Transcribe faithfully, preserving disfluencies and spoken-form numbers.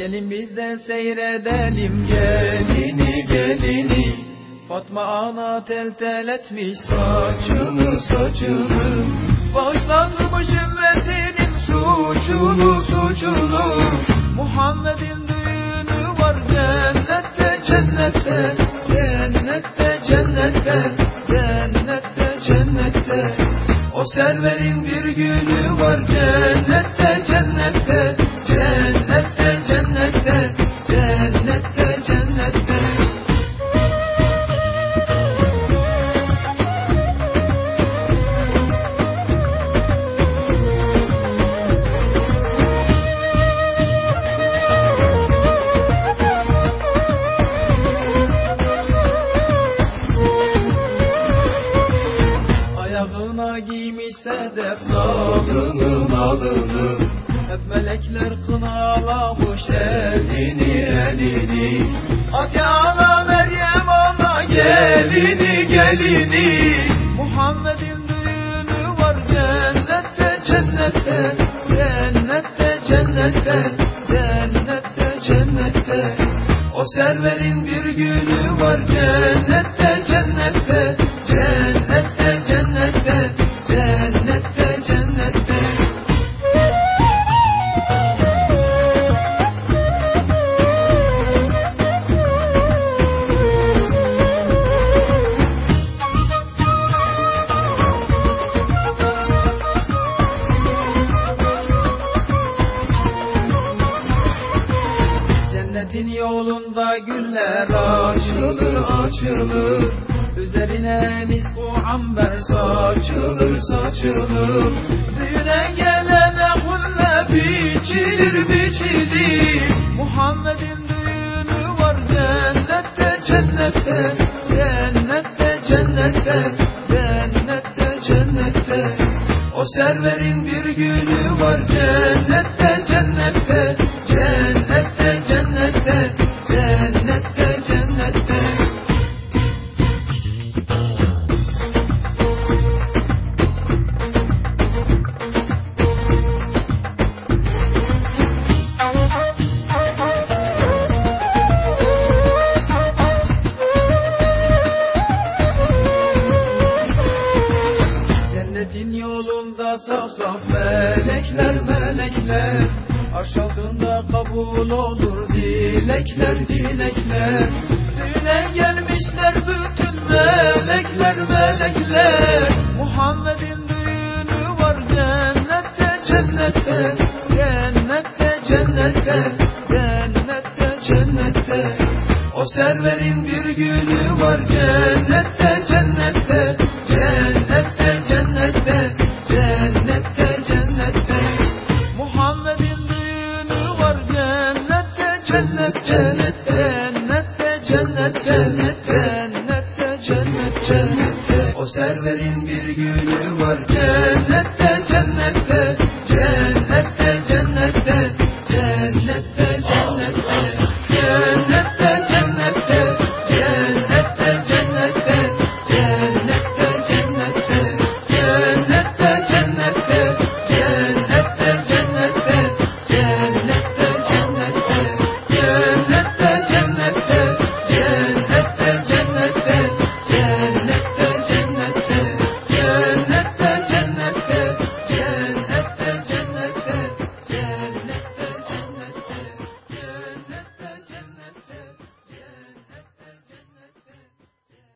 Gelin biz de seyredelim gelini gelini. Fatma ana tel tel etmiş saçını saçını. Bağışlatmış ümmetinin suçunu suçunu. Muhammed'in düğünü var cennette cennette. Cennette cennette. Cennette cennette. O serverin bir günü var cennette cennette. Cennette cennette. Cennette cennette. Ayağına giymiş sedef nalını nalını. Hep melekler kınalamış elini elini. Ati ana Meryem ana gelini gelini. Muhammed'in düğünü var cennette cennette. Cennette cennette. Cennette cennette. O serverin bir günü var cennette cennette. Cennette cennette. Cennette cennette. Cennetin yolunda güller açılır açılır. Üzerine misku amber saçılır saçılır. Düğüne gelene hulle biçilir biçilir. Muhammed'in düğünü var cennette cennette. Cennette cennette. Cennette cennette. O serverin bir günü var cennette cennette. Cennette cennette. Cennette cennette. Cennetin yolunda saf saf melekler melekler. Arş altında kabul olur dilekler dilekler. Düğüne gelmişler bütün melekler melekler. Muhammed'in düğünü var cennette cennette. Cennette cennette. Cennette cennette. O serverin bir günü var cennette cennette. Cennette cennette. Cennette cennette. Muhammed'in düğünü var cennette cennette. Cennette cennette. Cennette cennette. O serverin bir günü var cennette.